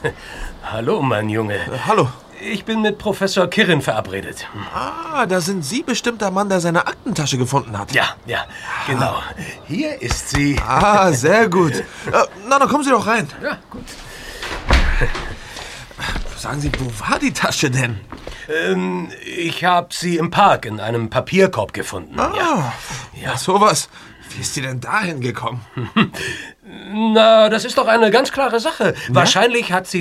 Hallo, mein Junge. Hallo. Ich bin mit Professor Kirin verabredet. Ah, da sind Sie bestimmt der Mann, der seine Aktentasche gefunden hat. Ja, genau. Hier ist sie. Ah, sehr gut. Na, dann kommen Sie doch rein. Ja, gut. Sagen Sie, wo war die Tasche denn? Ich habe sie im Park in einem Papierkorb gefunden. Ja, sowas. Wie ist die denn dahin gekommen? Na, das ist doch eine ganz klare Sache. Ja? Wahrscheinlich hat sie